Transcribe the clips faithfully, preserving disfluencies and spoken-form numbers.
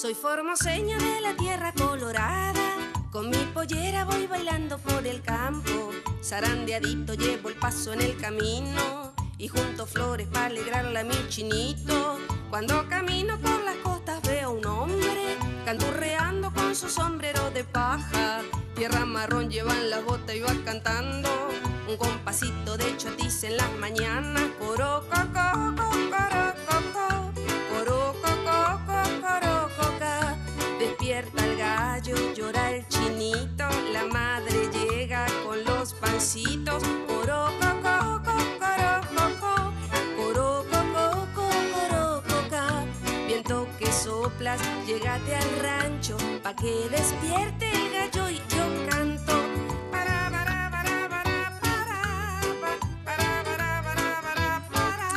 Soy formoseña de la tierra colorada, con mi pollera voy bailando por el campo. Zarandeadito llevo el paso en el camino y junto flores para alegrarla a mi chinito. Cuando camino por las costas veo un hombre canturreando con su sombrero de paja. Tierra marrón llevan las botas y va cantando un compasito de chotis en las mañanas. Coro, coco, coro, coco, coro, coco, coro, coca. Despierta el gallo, llora el chinito, la madre llega con los pancitos. Coro, coco, coro, coco, coro, coco, coro, coca. Viento que soplas, llégate al rancho, pa' que despierte el gallo y yo canto. Para, para, para, para, para, para, para, para, para,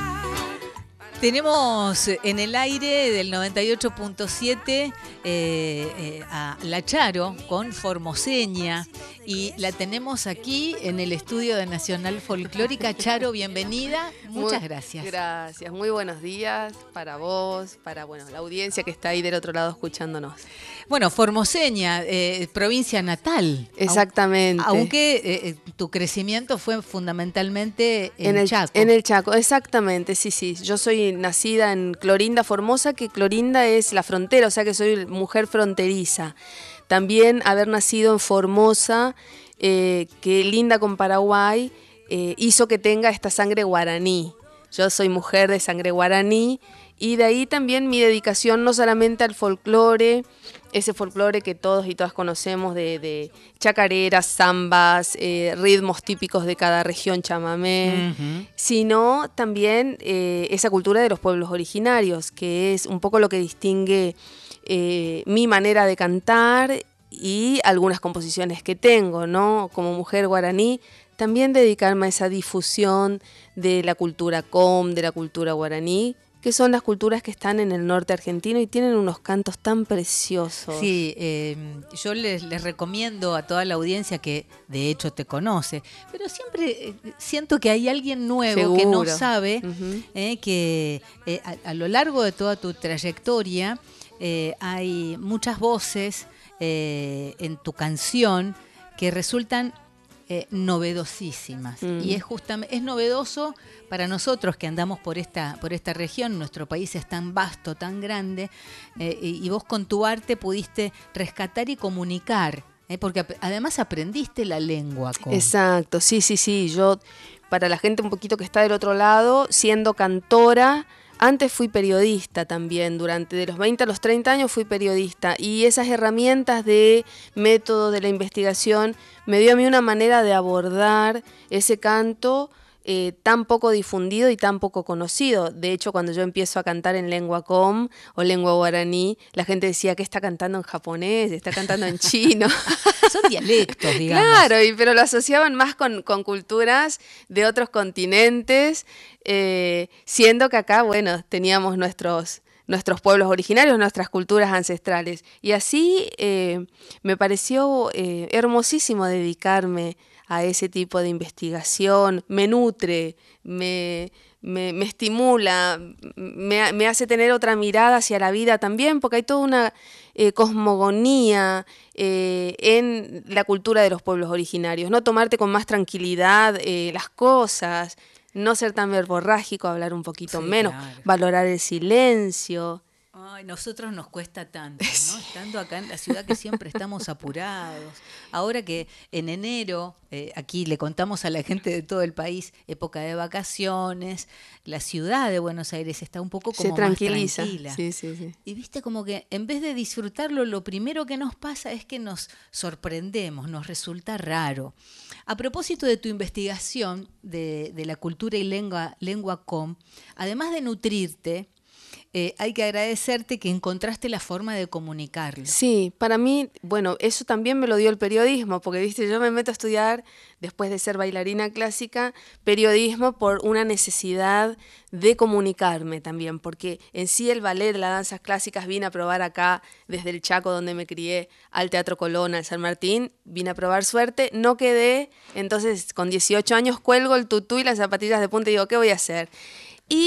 para. Tenemos en el aire del noventa y ocho punto siete eh, eh, a La Charo con Formoseña y la tenemos aquí en el estudio de Nacional Folclórica. Charo, bienvenida. Muchas muy, gracias. Gracias. Muy buenos días para vos, para bueno, la audiencia que está ahí del otro lado escuchándonos. Bueno, Formoseña, eh, provincia natal. Exactamente. Aunque eh, tu crecimiento fue fundamentalmente en, en el Chaco. En el Chaco, exactamente, sí, sí. Yo soy nacida en Clorinda, Formosa, que Clorinda es la frontera, o sea que soy mujer fronteriza. También haber nacido en Formosa, eh, que linda con Paraguay, eh, hizo que tenga esta sangre guaraní. Yo soy mujer de sangre guaraní y de ahí también mi dedicación no solamente al folclore, ese folclore que todos y todas conocemos de, de chacareras, zambas, eh, ritmos típicos de cada región, chamamé, uh-huh. sino también eh, esa cultura de los pueblos originarios, que es un poco lo que distingue eh, mi manera de cantar y algunas composiciones que tengo, ¿no? Como mujer guaraní, también dedicarme a esa difusión de la cultura com, de la cultura guaraní, que son las culturas que están en el norte argentino y tienen unos cantos tan preciosos. Sí, eh, yo les, les recomiendo a toda la audiencia que de hecho te conoce, pero siempre eh, siento que hay alguien nuevo Seguro. que no sabe uh-huh. eh, que eh, a, a lo largo de toda tu trayectoria eh, hay muchas voces eh, en tu canción que resultan Eh, novedosísimas mm. y es justamente es novedoso para nosotros que andamos por esta por esta región. Nuestro país es tan vasto, tan grande eh, y, y vos con tu arte pudiste rescatar y comunicar, eh, porque ap- además aprendiste la lengua. Con... Exacto, sí, sí, sí. Yo, para la gente un poquito que está del otro lado, siendo cantora, antes fui periodista también, durante de los veinte a los treinta años fui periodista y esas herramientas de método de la investigación me dio a mí una manera de abordar ese canto eh, tan poco difundido y tan poco conocido. De hecho, cuando yo empiezo a cantar en lengua com o lengua guaraní, la gente decía que está cantando en japonés, está cantando en chino. Son dialectos, digamos. Claro, y, pero lo asociaban más con, con culturas de otros continentes, eh, siendo que acá, bueno, teníamos nuestros, nuestros pueblos originarios, nuestras culturas ancestrales. Y así eh, me pareció eh, hermosísimo dedicarme a ese tipo de investigación. Me nutre, me... Me, me estimula, me, me hace tener otra mirada hacia la vida también, porque hay toda una eh, cosmogonía eh, en la cultura de los pueblos originarios, ¿no? Tomarte con más tranquilidad eh, las cosas, no ser tan verborrágico, hablar un poquito sí, menos, claro. Valorar el silencio. Ay, nosotros nos cuesta tanto, ¿no? Estando acá en la ciudad que siempre estamos apurados. Ahora que en enero, eh, aquí le contamos a la gente de todo el país, época de vacaciones, la ciudad de Buenos Aires está un poco como Se tranquiliza. más tranquila. Sí, sí, sí. Y viste como que en vez de disfrutarlo, lo primero que nos pasa es que nos sorprendemos, nos resulta raro. A propósito de tu investigación de, de la cultura y lengua, lengua com, además de nutrirte, Eh, hay que agradecerte que encontraste la forma de comunicarlo. Sí, para mí, bueno, eso también me lo dio el periodismo, porque viste, yo me meto a estudiar, después de ser bailarina clásica, periodismo por una necesidad de comunicarme también, porque en sí el ballet, las danzas clásicas, vine a probar acá, desde el Chaco, donde me crié, al Teatro Colón, al San Martín, vine a probar suerte, no quedé, entonces con dieciocho años cuelgo el tutú y las zapatillas de punta y digo, ¿qué voy a hacer? Y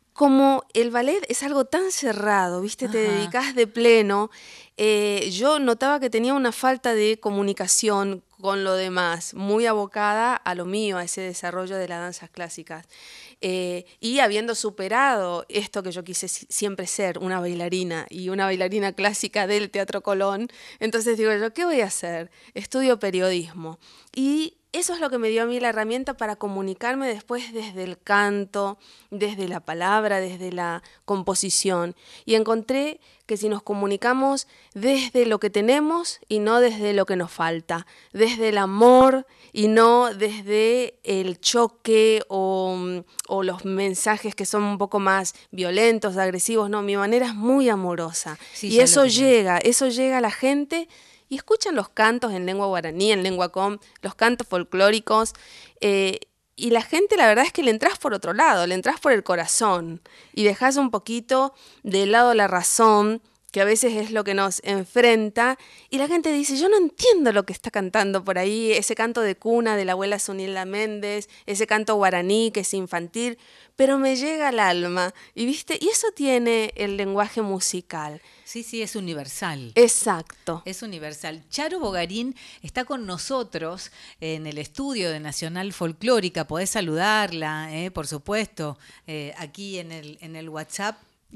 como el ballet es algo tan cerrado, ¿viste? Te Ajá. dedicás de pleno, eh, yo notaba que tenía una falta de comunicación con lo demás, muy abocada a lo mío, a ese desarrollo de las danzas clásicas. Eh, y habiendo superado esto que yo quise siempre ser, una bailarina, y una bailarina clásica del Teatro Colón, entonces digo yo, ¿qué voy a hacer? Estudio periodismo. Y eso es lo que me dio a mí la herramienta para comunicarme después desde el canto, desde la palabra, desde la composición. Y encontré que si nos comunicamos desde lo que tenemos y no desde lo que nos falta, desde el amor y no desde el choque o, o los mensajes que son un poco más violentos, agresivos, no, mi manera es muy amorosa. Sí, y eso llega, eso llega a la gente. Y escuchan los cantos en lengua guaraní, en lengua com, los cantos folclóricos, eh, y la gente la verdad es que le entras por otro lado, le entras por el corazón y dejas un poquito de lado la razón, que a veces es lo que nos enfrenta, y la gente dice, yo no entiendo lo que está cantando por ahí, ese canto de cuna de la abuela Zunilda Méndez, ese canto guaraní que es infantil, pero me llega al alma, y viste, y eso tiene el lenguaje musical. Sí, sí, es universal. Exacto. Es universal. Charo Bogarín está con nosotros en el estudio de Nacional Folclórica. Podés saludarla, eh, por supuesto, eh, aquí en el, en el WhatsApp.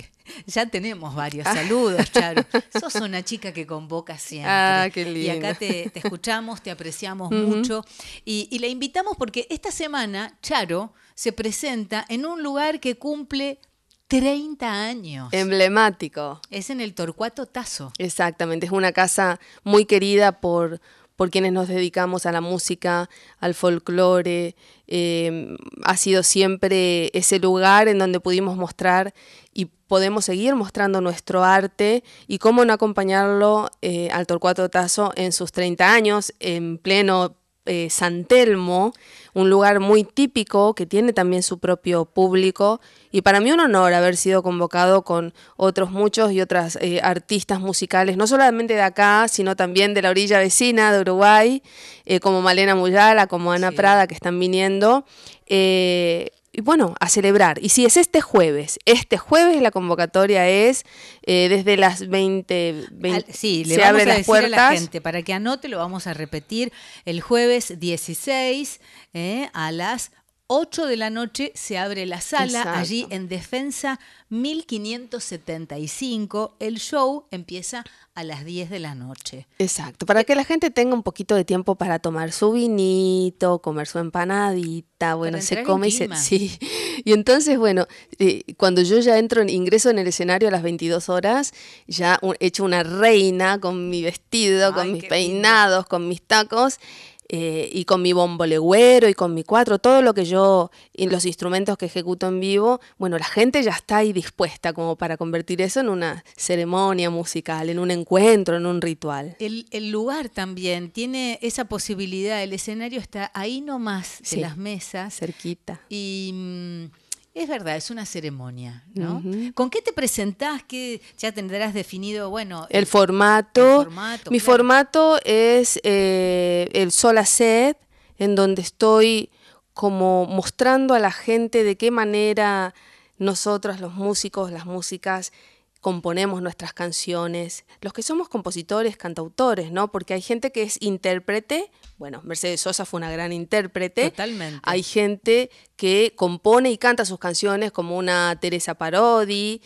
Ya tenemos varios saludos, Charo. Sos una chica que convoca siempre. Ah, qué lindo. Y acá te, te escuchamos, te apreciamos uh-huh. mucho. Y, y la invitamos porque esta semana Charo se presenta en un lugar que cumple treinta años. Emblemático. Es en el Torcuato Tasso. Exactamente, es una casa muy querida por, por quienes nos dedicamos a la música, al folclore. Eh, ha sido siempre ese lugar en donde pudimos mostrar y podemos seguir mostrando nuestro arte y cómo no acompañarlo eh, al Torcuato Tasso en sus treinta años, en pleno eh, San Telmo, un lugar muy típico que tiene también su propio público, y para mí un honor haber sido convocado con otros muchos y otras eh, artistas musicales, no solamente de acá, sino también de la orilla vecina de Uruguay, eh, como Malena Muyala, como Ana sí. Prada, que están viniendo, eh, y bueno, a celebrar. Y si es este jueves, este jueves la convocatoria es eh, desde las veinte, veinte Al, sí, le se vamos abre a las decir puertas. A la gente, para que anote, lo vamos a repetir, el jueves dieciséis eh, a las ocho de la noche se abre la sala. Exacto. Allí en Defensa mil quinientos setenta y cinco. El show empieza a las diez de la noche. Exacto, para que la gente tenga un poquito de tiempo para tomar su vinito, comer su empanadita, bueno, se come y se... Sí. Y entonces, bueno, eh, cuando yo ya entro, en, ingreso en el escenario a las veintidós horas, ya un, hecho una reina con mi vestido, Ay, con mis peinados, lindo. Con mis tacos, Eh, y con mi bombo legüero y con mi cuatro, todo lo que yo, y los instrumentos que ejecuto en vivo, bueno, la gente ya está ahí dispuesta como para convertir eso en una ceremonia musical, en un encuentro, en un ritual. El, el lugar también tiene esa posibilidad, el escenario está ahí nomás de sí, las mesas. Cerquita. Y... Mm, es verdad, es una ceremonia, ¿no? Uh-huh. ¿Con qué te presentás? ¿Qué ya tendrás definido? Bueno, el, el formato. El formato Mi claro. formato es eh, el Sola Sed, en donde estoy como mostrando a la gente de qué manera nosotros, los músicos, las músicas, componemos nuestras canciones, los que somos compositores, cantautores, ¿no? Porque hay gente que es intérprete, bueno, Mercedes Sosa fue una gran intérprete. Totalmente. Hay gente que compone y canta sus canciones, como una Teresa Parodi,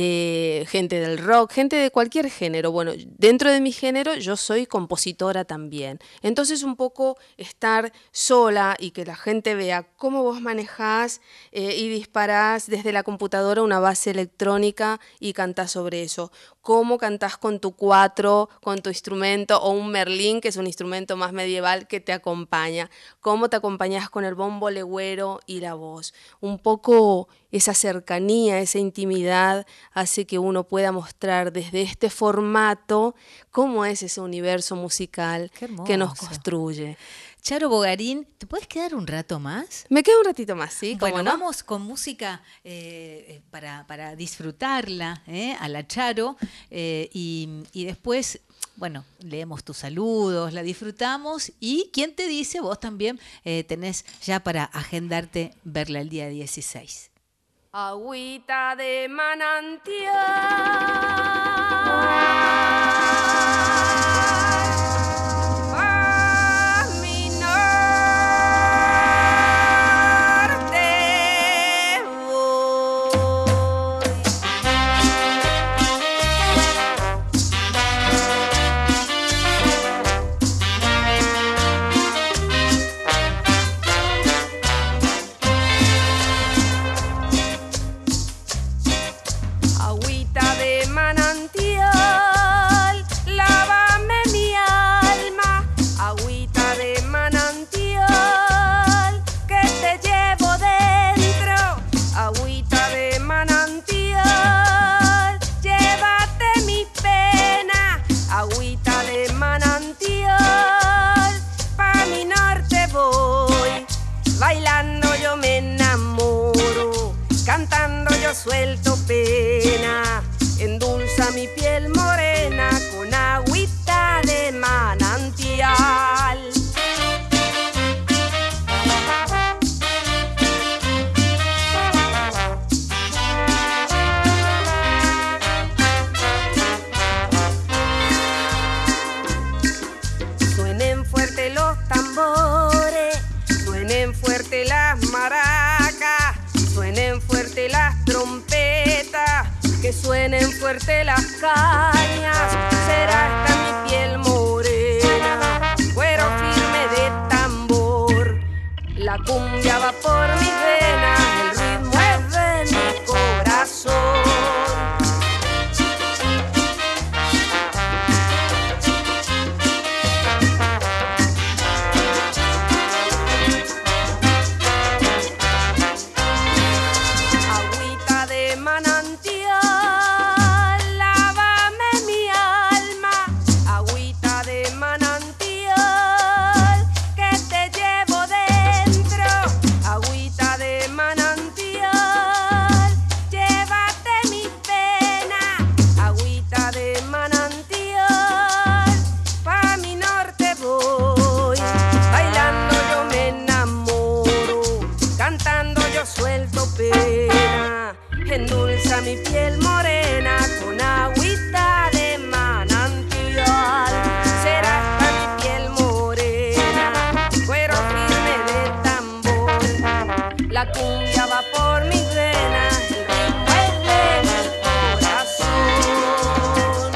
eh, gente del rock, gente de cualquier género. Bueno, dentro de mi género yo soy compositora también. Entonces un poco estar sola y que la gente vea cómo vos manejás eh, y disparás desde la computadora una base electrónica y cantás sobre eso. Cómo cantás con tu cuatro, con tu instrumento, o un merlín, que es un instrumento más medieval que te acompaña. Cómo te acompañás con el bombo legüero y la voz. Un poco esa cercanía, esa intimidad hace que uno pueda mostrar desde este formato cómo es ese universo musical que nos construye. Charo Bogarín, ¿te puedes quedar un rato más? Me quedo un ratito más, sí. Bueno, no? vamos con música eh, para, para disfrutarla eh, a la Charo eh, y, y después, bueno, leemos tus saludos, la disfrutamos y ¿quién te dice? Vos también eh, tenés ya para agendarte verla el día dieciséis. Agüita de manantial, pa' mi norte voy. Agüita de manantial, lávame mi alma. Agüita de manantial, que te llevo dentro. Agüita de manantial, llévate mi pena. Agüita de manantial, pa' mi norte voy. Bailando yo me enamoro, cantando yo suelto pena, endulza mi piel morena con agüita de manantial. Suenen fuerte los tambores, suenen fuerte las maracas, suenen fuerte las trompetas, que suenen fuerte las cañas. Será esta mi piel morena, cuero firme de tambor. La cumbia va por mis venas, el ritmo es de mi corazón. Endulza mi piel morena con agüita de manantial. Será esta mi piel morena, cuero firme de tambor. La cumbia va por mis venas, el ritmo es de mi corazón.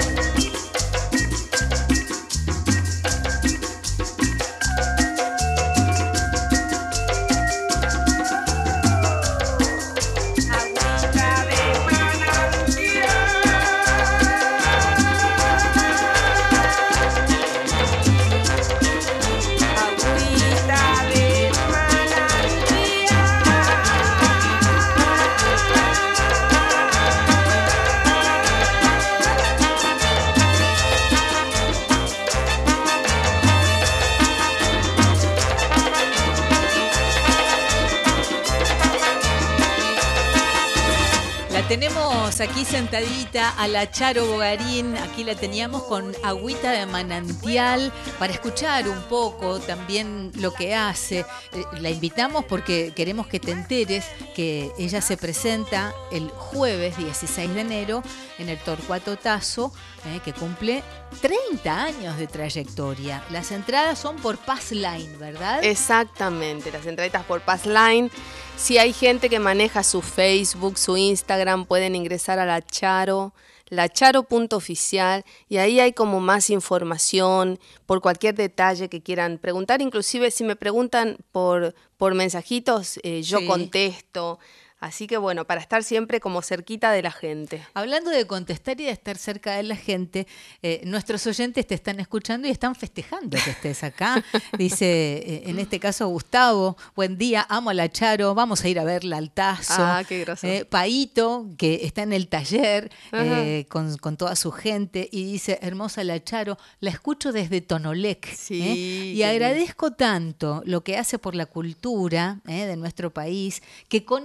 Tenemos aquí sentadita a la Charo Bogarín, aquí la teníamos con agüita de manantial para escuchar un poco también lo que hace. Eh, la invitamos porque queremos que te enteres que ella se presenta el jueves dieciséis de enero en el Torcuato Tazo, eh, que cumple treinta años de trayectoria. Las entradas son por Passline, ¿verdad? Exactamente, las entraditas por Passline. Si hay gente que maneja su Facebook, su Instagram, pueden ingresar a la Charo, lacharo.oficial, y ahí hay como más información por cualquier detalle que quieran preguntar. Inclusive si me preguntan por, por mensajitos, eh, yo sí contesto. Así que bueno, para estar siempre como cerquita de la gente. Hablando de contestar y de estar cerca de la gente, eh, nuestros oyentes te están escuchando y están festejando que estés acá. Dice, eh, en este caso Gustavo, buen día, amo a la Charo, vamos a ir a verla al Tazo. Ah, qué groso. Eh, Paito, que está en el taller eh, con, con toda su gente, y dice, hermosa la Charo, la escucho desde Tonolec. Sí, eh, y agradezco tanto lo que hace por la cultura eh, de nuestro país, que conocí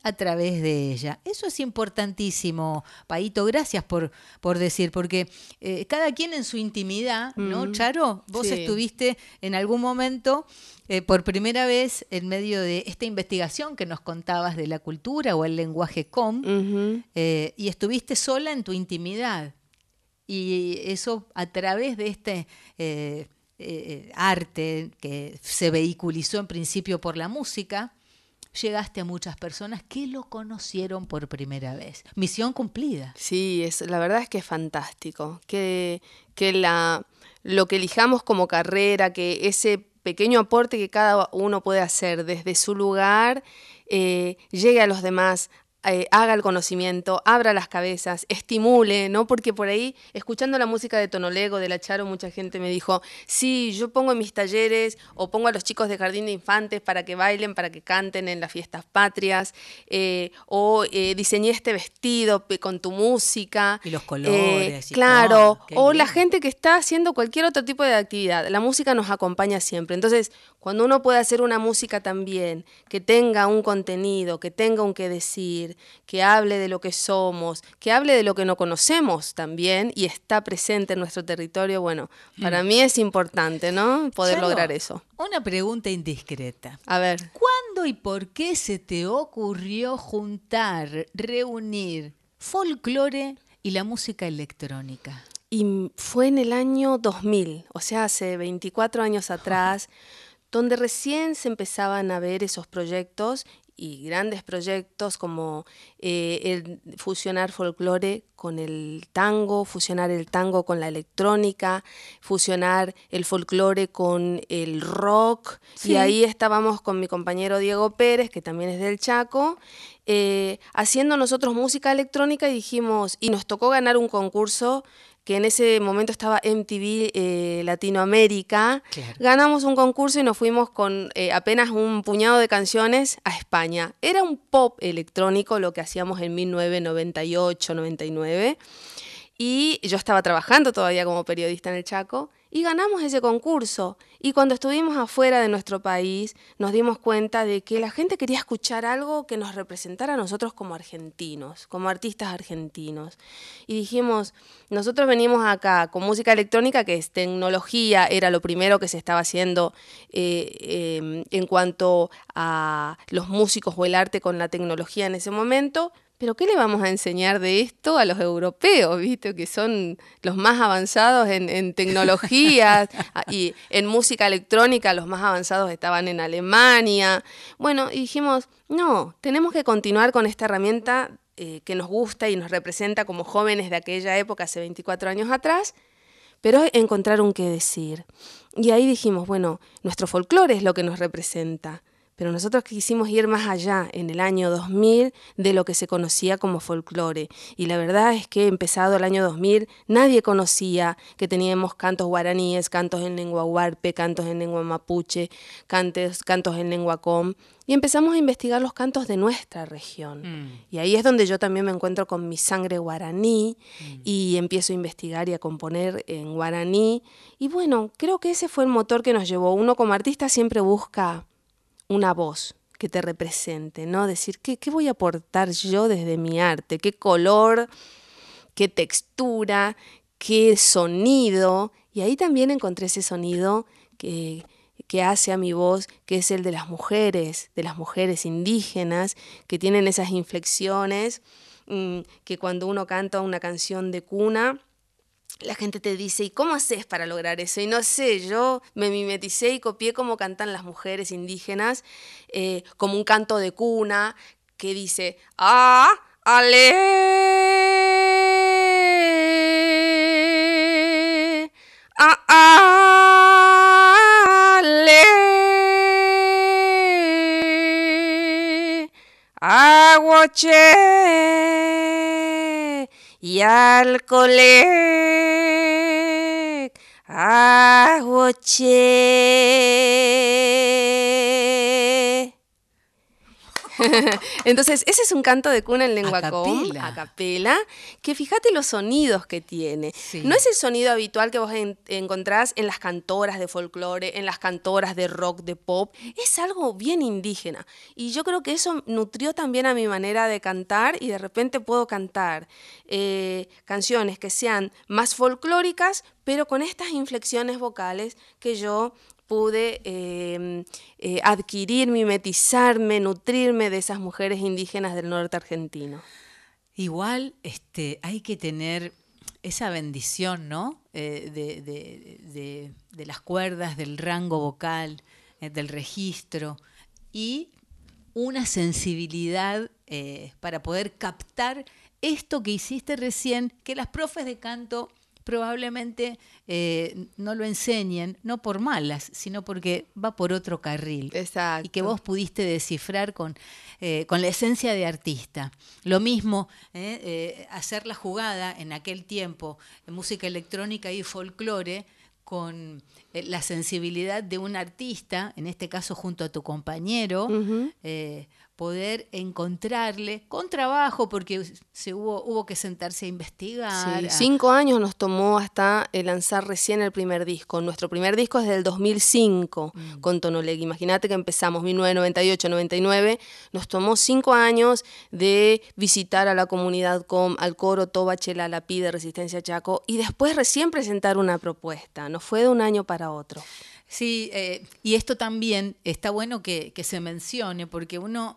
a través de ella. Eso es importantísimo, Paito, gracias por, por decir, porque eh, cada quien en su intimidad, ¿no, mm, Charo? Vos sí. estuviste en algún momento eh, por primera vez en medio de esta investigación que nos contabas de la cultura o el lenguaje com, uh-huh. eh, y estuviste sola en tu intimidad. Y eso a través de este eh, eh, arte que se vehiculizó en principio por la música, llegaste a muchas personas que lo conocieron por primera vez. Misión cumplida. Sí, es, la verdad es que es fantástico. Que, que la, lo que elijamos como carrera, que ese pequeño aporte que cada uno puede hacer desde su lugar, eh, llegue a los demás, Eh, haga el conocimiento, abra las cabezas, estimule, ¿no? Porque por ahí, escuchando la música de Tonolego, de la Charo, mucha gente me dijo, sí, yo pongo en mis talleres o pongo a los chicos de jardín de infantes para que bailen, para que canten en las fiestas patrias, eh, o eh, diseñé este vestido con tu música. Y los colores. Eh, y claro, todo. O la gente que está haciendo cualquier otro tipo de actividad. La música nos acompaña siempre. Entonces, cuando uno puede hacer una música también, que tenga un contenido, que tenga un qué decir, que hable de lo que somos, que hable de lo que no conocemos también y está presente en nuestro territorio, bueno, para mm. mí es importante, ¿no? Poder Charo, lograr eso. Una pregunta indiscreta. A ver. ¿Cuándo y por qué se te ocurrió juntar, reunir folclore y la música electrónica? Y fue en el año dos mil, o sea, hace veinticuatro años atrás, donde recién se empezaban a ver esos proyectos y grandes proyectos como eh, el fusionar folclore con el tango, fusionar el tango con la electrónica, fusionar el folclore con el rock. Sí. Y ahí estábamos con mi compañero Diego Pérez, que también es del Chaco, eh, haciendo nosotros música electrónica y dijimos, y nos tocó ganar un concurso que en ese momento estaba M T V eh, Latinoamérica. Claro. Ganamos un concurso y nos fuimos con eh, apenas un puñado de canciones a España. Era un pop electrónico lo que hacíamos en mil novecientos noventa y ocho, noventa y nueve. Y yo estaba trabajando todavía como periodista en el Chaco y ganamos ese concurso. Y cuando estuvimos afuera de nuestro país nos dimos cuenta de que la gente quería escuchar algo que nos representara a nosotros como argentinos, como artistas argentinos. Y dijimos, nosotros venimos acá con música electrónica, que es tecnología, era lo primero que se estaba haciendo eh, eh, en cuanto a los músicos o el arte con la tecnología en ese momento. ¿Pero qué le vamos a enseñar de esto a los europeos, viste? Que son los más avanzados en, en tecnologías y en música electrónica, los más avanzados estaban en Alemania. Bueno, y dijimos, no, tenemos que continuar con esta herramienta eh, que nos gusta y nos representa como jóvenes de aquella época, hace veinticuatro años atrás, pero encontrar un qué decir. Y ahí dijimos, bueno, nuestro folclore es lo que nos representa. Pero nosotros quisimos ir más allá en el año dos mil de lo que se conocía como folclore. Y la verdad es que empezado el año dos mil nadie conocía que teníamos cantos guaraníes, cantos en lengua huarpe, cantos en lengua mapuche, cantos, cantos en lengua com. Y empezamos a investigar los cantos de nuestra región. Mm. Y ahí es donde yo también me encuentro con mi sangre guaraní mm. y empiezo a investigar y a componer en guaraní. Y bueno, creo que ese fue el motor que nos llevó. Uno como artista siempre busca una voz que te represente, ¿no? Decir, ¿qué, qué voy a aportar yo desde mi arte? ¿Qué color? ¿Qué textura? ¿Qué sonido? Y ahí también encontré ese sonido que, que hace a mi voz, que es el de las mujeres, de las mujeres indígenas, que tienen esas inflexiones, mmm, que cuando uno canta una canción de cuna, la gente te dice, ¿y cómo haces para lograr eso? Y no sé, yo me mimeticé y copié cómo cantan las mujeres indígenas, eh, como un canto de cuna que dice, ¡ah, ale! ¡Ah, ale! ¡Aguache! Y al cole, aguache. Entonces, ese es un canto de cuna en lengua a com, capela. a capela, que fíjate los sonidos que tiene. Sí. No es el sonido habitual que vos en, encontrás en las cantoras de folclore, en las cantoras de rock, de pop. Es algo bien indígena. Y yo creo que eso nutrió también a mi manera de cantar, y de repente puedo cantar eh, canciones que sean más folclóricas, pero con estas inflexiones vocales que yo pude eh, eh, adquirir, mimetizarme, nutrirme de esas mujeres indígenas del norte argentino. Igual este, hay que tener esa bendición, ¿no? Eh, de, de, de, de las cuerdas, del rango vocal, eh, del registro, y una sensibilidad eh, para poder captar esto que hiciste recién, que las profes de canto probablemente eh, no lo enseñen, no por malas, sino porque va por otro carril. Exacto. Y que vos pudiste descifrar con, eh, con la esencia de artista. Lo mismo, eh, eh, hacer la jugada en aquel tiempo, de música electrónica y folclore, con eh, la sensibilidad de un artista, en este caso junto a tu compañero, uh-huh. eh, poder encontrarle con trabajo, porque se hubo, hubo que sentarse a investigar. Sí, a... Cinco años nos tomó hasta lanzar recién el primer disco. Nuestro primer disco es del dos mil cinco, mm. con Tonolegui. Imagínate que empezamos mil novecientos noventa y ocho, noventa y nueve. Nos tomó cinco años de visitar a la comunidad com, al coro Toba Chela Lapí de Resistencia Chaco, y después recién presentar una propuesta. No fue de un año para otro. Sí, eh, y esto también está bueno que, que se mencione, porque uno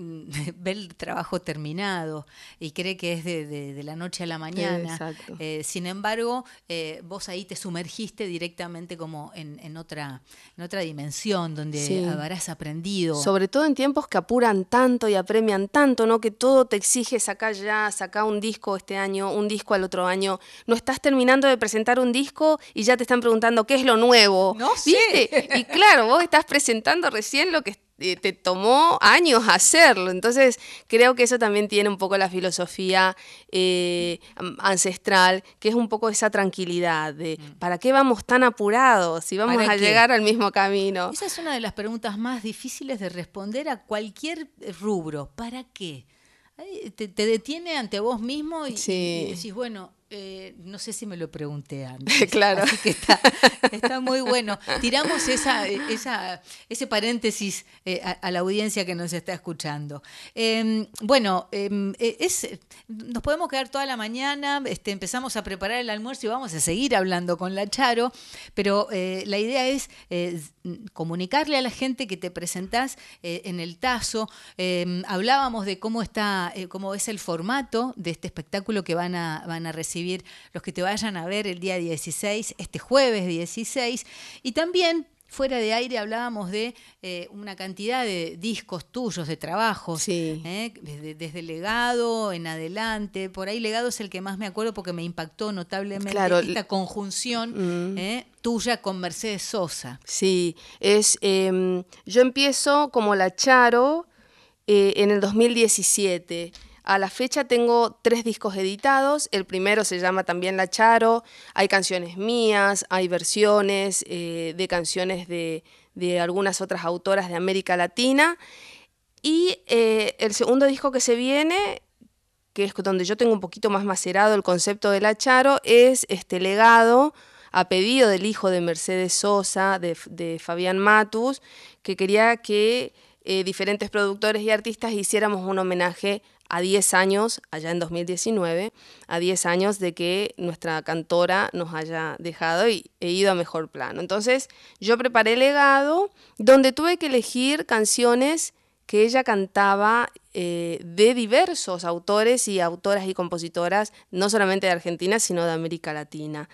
ve el trabajo terminado y cree que es de, de, de la noche a la mañana. Eh, sin embargo, eh, vos ahí te sumergiste directamente como en, en, otra, en otra dimensión donde sí. habrás aprendido. Sobre todo en tiempos que apuran tanto y apremian tanto, ¿no? Que todo te exige sacar ya, sacar un disco este año, un disco al otro año. No estás terminando de presentar un disco y ya te están preguntando qué es lo nuevo. No ¿Viste? sé. Y claro, vos estás presentando recién lo que te tomó años hacerlo. Entonces creo que eso también tiene un poco la filosofía eh, ancestral, que es un poco esa tranquilidad de ¿para qué vamos tan apurados si vamos a qué? llegar al mismo camino? Esa es una de las preguntas más difíciles de responder a cualquier rubro. ¿Para qué? Te, te detiene ante vos mismo y, sí. y decís, bueno, eh, no sé si me lo pregunté antes. Claro. Así que está, está muy bueno. Tiramos esa, esa, ese paréntesis eh, a, a la audiencia que nos está escuchando. Eh, bueno, eh, es, nos podemos quedar toda la mañana, este, empezamos a preparar el almuerzo y vamos a seguir hablando con la Charo, pero eh, la idea es eh, comunicarle a la gente que te presentás eh, en el Tazo. Eh, hablábamos de cómo está, eh, cómo es el formato de este espectáculo que van a, van a recibir los que te vayan a ver el día dieciséis, este jueves dieciséis, y también fuera de aire hablábamos de eh, una cantidad de discos tuyos, de trabajos, sí. eh, desde, desde Legado en adelante. Por ahí Legado es el que más me acuerdo porque me impactó notablemente claro. esta conjunción mm. eh, tuya con Mercedes Sosa. Sí, es eh, yo empiezo como la Charo eh, en el dos mil diecisiete. A la fecha tengo tres discos editados. El primero se llama también La Charo. Hay canciones mías, hay versiones eh, de canciones de, de algunas otras autoras de América Latina. Y eh, el segundo disco que se viene, que es donde yo tengo un poquito más macerado el concepto de La Charo, es este Legado, a pedido del hijo de Mercedes Sosa, de, de Fabián Matus, que quería que eh, diferentes productores y artistas hiciéramos un homenaje a diez años, allá en dos mil diecinueve, a diez años de que nuestra cantora nos haya dejado y he ido a mejor plano. Entonces yo preparé Legado, donde tuve que elegir canciones que ella cantaba eh, de diversos autores y autoras y compositoras, no solamente de Argentina, sino de América Latina.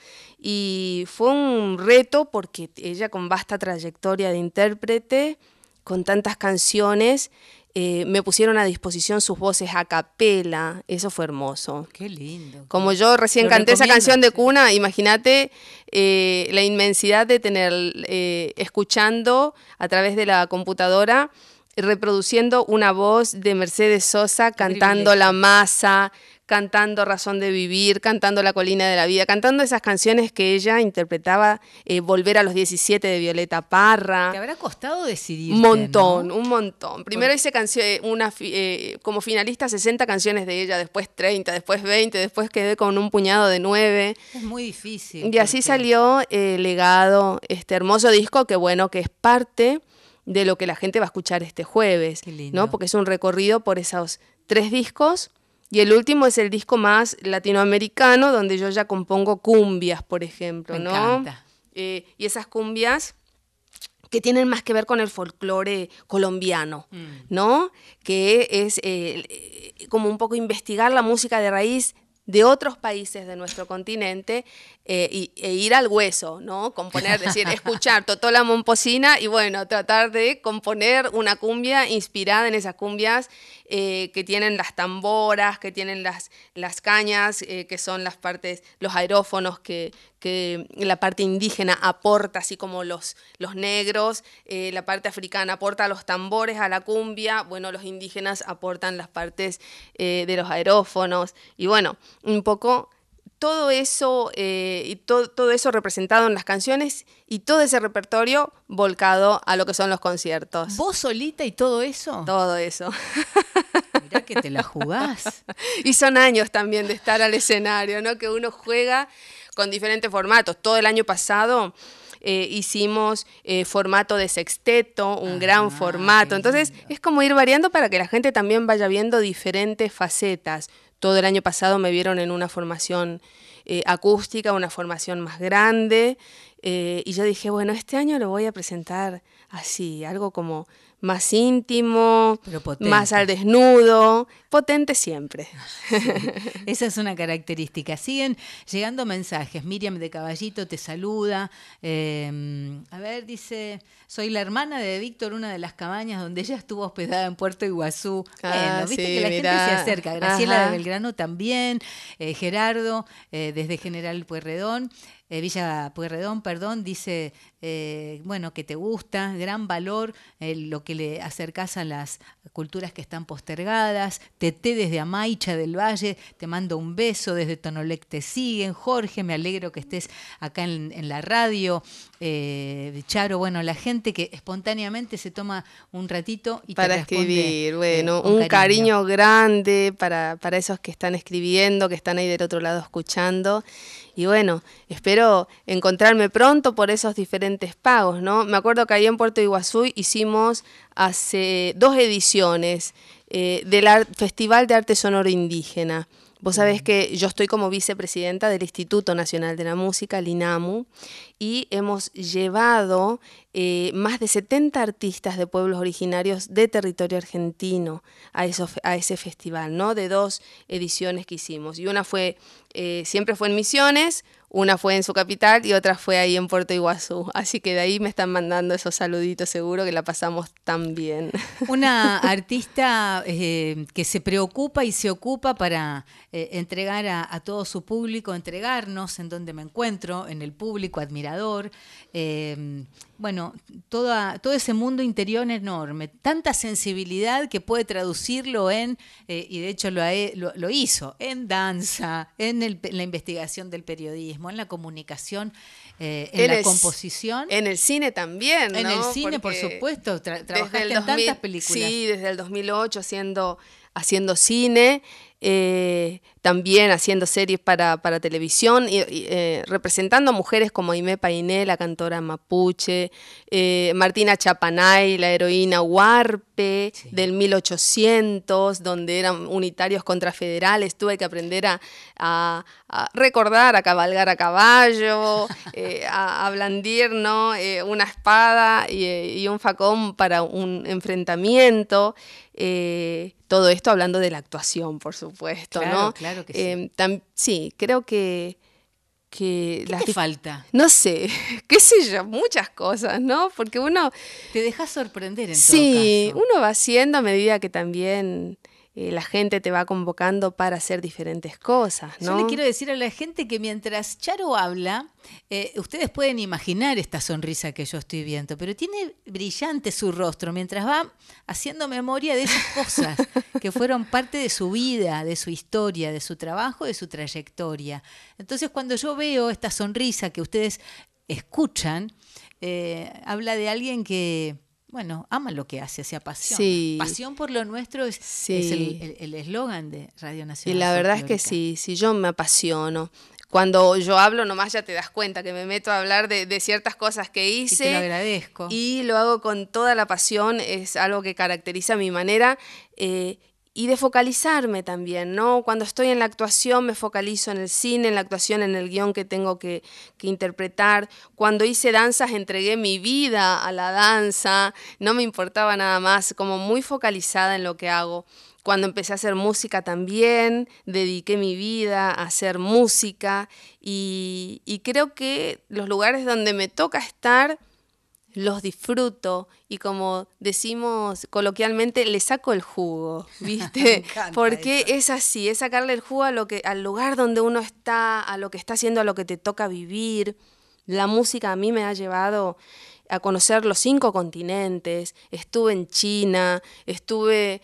Y fue un reto porque ella, con vasta trayectoria de intérprete, con tantas canciones, Eh, me pusieron a disposición sus voces a capela. Eso fue hermoso. Qué lindo. Como yo recién canté esa canción de cuna, imagínate eh, la inmensidad de tener, eh, escuchando a través de la computadora, reproduciendo una voz de Mercedes Sosa, cantando La Masa, cantando Razón de Vivir, cantando La Colina de la Vida, cantando esas canciones que ella interpretaba, eh, Volver a los diecisiete de Violeta Parra. Te habrá costado decidir. Un montón, ¿no? un montón. Primero Por... hice canción, una, eh, como finalista sesenta canciones de ella, después treinta, después veinte, después quedé con un puñado de nueve. Es muy difícil. Y así porque... salió eh, Legado, este hermoso disco que bueno, que es parte de lo que la gente va a escuchar este jueves, ¿no? Porque es un recorrido por esos tres discos y el último es el disco más latinoamericano donde yo ya compongo cumbias, por ejemplo, Me ¿no? encanta. Eh, y esas cumbias que tienen más que ver con el folclore colombiano, mm. ¿no? Que es eh, como un poco investigar la música de raíz de otros países de nuestro continente eh, y, e ir al hueso, ¿no? Componer, decir, escuchar Totola Momposina y bueno, tratar de componer una cumbia inspirada en esas cumbias eh, que tienen las tamboras, que tienen las, las cañas, eh, que son las partes, los aerófonos que, que la parte indígena aporta, así como los, los negros, eh, la parte africana aporta los tambores a la cumbia, bueno, los indígenas aportan las partes eh, de los aerófonos y bueno, un poco todo eso eh, y to, todo eso representado en las canciones y todo ese repertorio volcado a lo que son los conciertos. ¿Vos solita y todo eso? Todo eso. Mirá que te la jugás. Y son años también de estar al escenario, ¿no? Que uno juega con diferentes formatos. Todo el año pasado eh, hicimos eh, formato de sexteto, un ah, gran formato. Entonces es como ir variando para que la gente también vaya viendo diferentes facetas. Todo el año pasado me vieron en una formación eh, acústica, una formación más grande, eh, y yo dije, bueno, este año lo voy a presentar así, algo como más íntimo, más al desnudo, potente siempre. Sí, esa es una característica. Siguen llegando mensajes. Miriam de Caballito te saluda. Eh, a ver, dice, soy la hermana de Víctor, una de las cabañas donde ella estuvo hospedada en Puerto Iguazú. Ah, bueno, viste sí, que la mirá. gente se acerca. Graciela Ajá. de Belgrano también, eh, Gerardo eh, desde General Pueyrredón. Eh, Villa Pueyrredón, perdón, dice, eh, bueno, que te gusta, gran valor eh, lo que le acercás a las culturas que están postergadas. Teté desde Amaicha del Valle, te mando un beso, desde Tonolec te siguen. Jorge, me alegro que estés acá en, en la radio. Eh, Charo, bueno, la gente que espontáneamente se toma un ratito y para te responde, escribir, bueno, eh, un cariño, cariño grande para, para esos que están escribiendo, que están ahí del otro lado escuchando. Y bueno, espero encontrarme pronto por esos diferentes pagos, ¿no? Me acuerdo que ahí en Puerto Iguazú hicimos hace dos ediciones eh, del Art- Festival de Arte Sonoro Indígena. Vos sabés que yo estoy como vicepresidenta del Instituto Nacional de la Música, el INAMU, y hemos llevado eh, más de setenta artistas de pueblos originarios de territorio argentino a, eso, a ese festival, ¿no? De dos ediciones que hicimos. Y una fue, eh, siempre fue en Misiones, una fue en su capital y otra fue ahí en Puerto Iguazú. Así que de ahí me están mandando esos saluditos, seguro que la pasamos tan bien. Una artista eh, que se preocupa y se ocupa para eh, entregar a, a todo su público, entregarnos en donde me encuentro, en el público admirador. Eh, bueno, toda, todo ese mundo interior enorme, tanta sensibilidad que puede traducirlo en, eh, y de hecho lo, ha, lo, lo hizo, en danza, en, el, en la investigación del periodismo, en la comunicación, eh, en, en la el, composición. En el cine también, ¿no? En el cine, Porque por supuesto, tra trabajaste en dos mil, tantas películas. Sí, desde el dos mil ocho haciendo, haciendo cine. Eh, también haciendo series para, para televisión, y, y, eh, representando a mujeres como Aimé Painé, la cantora mapuche, eh, Martina Chapanay, la heroína huarpe, sí, del mil ochocientos, donde eran unitarios contra federales. Tuve que aprender a, a, a recordar, a cabalgar a caballo, eh, a, a blandir, ¿no? eh, una espada y, y un facón para un enfrentamiento. Eh, todo esto hablando de la actuación, por supuesto, claro, ¿no? Claro que sí. Eh, tam, sí, creo que... que ¿Qué las te falta? No sé, qué sé yo, muchas cosas, ¿no? Porque uno... Te dejas sorprender en sí, todo caso. Uno va haciendo a medida que también eh, la gente te va convocando para hacer diferentes cosas, ¿no? Yo le quiero decir a la gente que mientras Charo habla, eh, ustedes pueden imaginar esta sonrisa que yo estoy viendo, pero tiene brillante su rostro mientras va haciendo memoria de esas cosas que fueron parte de su vida, de su historia, de su trabajo, de su trayectoria. Entonces, cuando yo veo esta sonrisa que ustedes escuchan, eh, habla de alguien que, bueno, ama lo que hace, se apasiona. Sí. Pasión por lo nuestro es Sí. es el eslogan de Radio Nacional. Y la verdad es que sí, sí, yo me apasiono. Cuando yo hablo nomás ya te das cuenta que me meto a hablar de, de ciertas cosas que hice. Y te lo agradezco. Y lo hago con toda la pasión, es algo que caracteriza mi manera. Eh, Y de focalizarme también, ¿no? Cuando estoy en la actuación me focalizo en el cine, en la actuación, en el guión que tengo que, que interpretar. Cuando hice danzas entregué mi vida a la danza, no me importaba nada más, como muy focalizada en lo que hago. Cuando empecé a hacer música también, dediqué mi vida a hacer música y, y creo que los lugares donde me toca estar los disfruto y, como decimos coloquialmente, le saco el jugo, ¿viste? Porque eso. Es así, es sacarle el jugo a lo que, al lugar donde uno está, a lo que está haciendo, a lo que te toca vivir. La música a mí me ha llevado a conocer los cinco continentes. Estuve en China, estuve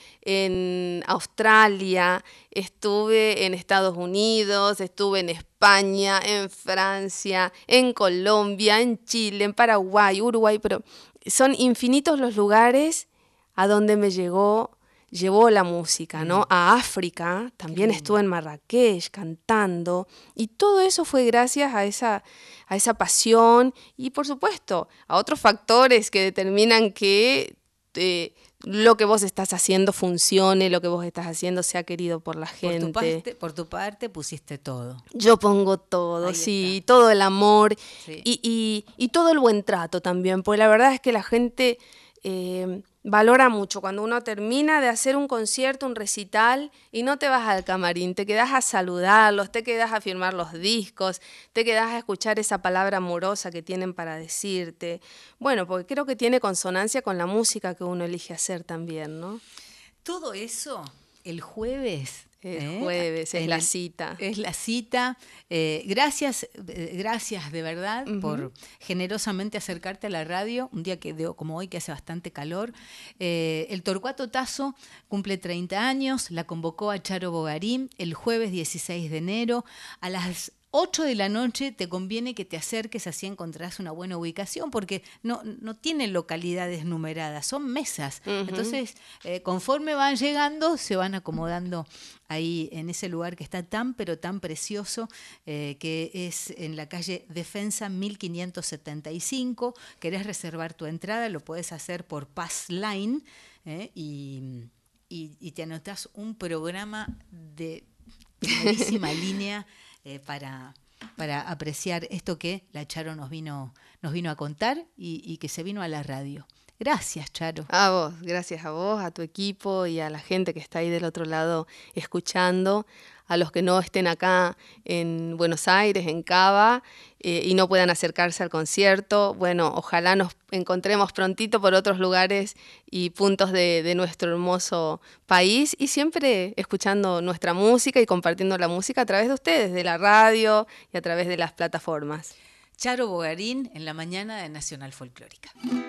en Australia, estuve en Estados Unidos, estuve en España, en Francia, en Colombia, en Chile, en Paraguay, Uruguay, pero son infinitos los lugares a donde me llegó, llevó la música, ¿no? A África, también estuve en Marrakech cantando, y todo eso fue gracias a esa, a esa pasión y, por supuesto, a otros factores que determinan que eh, lo que vos estás haciendo funcione, lo que vos estás haciendo sea querido por la gente. Por tu parte, por tu parte pusiste todo. Yo pongo todo, Ahí sí, está. todo el amor, Sí. y, y, y todo el buen trato también, porque la verdad es que la gente eh, valora mucho cuando uno termina de hacer un concierto, un recital, y no te vas al camarín, te quedás a saludarlos, te quedás a firmar los discos, te quedás a escuchar esa palabra amorosa que tienen para decirte. Bueno, porque creo que tiene consonancia con la música que uno elige hacer también, ¿no? Todo eso el jueves. El ¿eh? jueves, es El- la cita. Es la cita. Eh, gracias, eh, gracias de verdad Ujú. por generosamente acercarte a la radio, un día que de- como hoy que hace bastante calor. Eh, el Torcuato Tazo cumple treinta años, la convocó a Charo Bogarín el jueves dieciséis de enero a las ocho de la noche. Te conviene que te acerques, así encontrarás una buena ubicación, porque no, no tienen localidades numeradas, son mesas. Ujú. Entonces, eh, conforme van llegando, se van acomodando ahí en ese lugar que está tan, pero tan precioso, eh, que es en la calle Defensa mil quinientos setenta y cinco. Querés reservar tu entrada, lo puedes hacer por Pass Line, eh, y, y, y te anotás un programa de primerísima línea eh, para, para apreciar esto que la Charo nos vino, nos vino a contar y, y que se vino a la radio. Gracias, Charo. A vos, gracias a vos, a tu equipo y a la gente que está ahí del otro lado escuchando, a los que no estén acá en Buenos Aires, en Cava, eh, y no puedan acercarse al concierto. Bueno, ojalá nos encontremos prontito por otros lugares y puntos de, de nuestro hermoso país, y siempre escuchando nuestra música y compartiendo la música a través de ustedes, de la radio y a través de las plataformas. Charo Bogarín en la mañana de Nacional Folclórica.